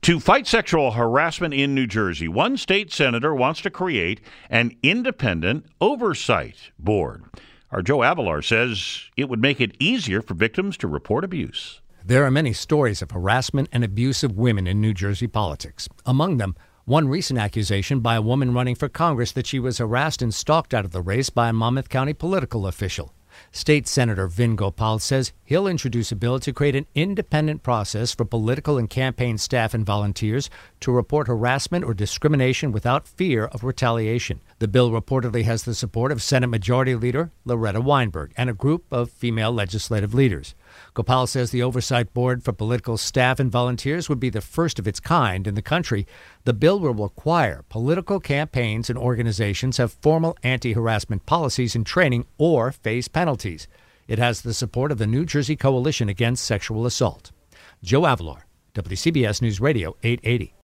To fight sexual harassment in New Jersey, one state senator wants to create an independent oversight board. Our Joe Avilar says it would make it easier for victims to report abuse. There are many stories of harassment and abuse of women in New Jersey politics. Among them, one recent accusation by a woman running for Congress that she was harassed and stalked out of the race by a Monmouth County political official. State Senator Vin Gopal says he'll introduce a bill to create an independent process for political and campaign staff and volunteers to report harassment or discrimination without fear of retaliation. The bill reportedly has the support of Senate Majority Leader Loretta Weinberg and a group of female legislative leaders. Gopal says the Oversight Board for political staff and volunteers would be the first of its kind in the country. The bill will require political campaigns and organizations have formal anti-harassment policies and training or face penalties. It has the support of the New Jersey Coalition Against Sexual Assault. Joe Avilar, WCBS News Radio 880.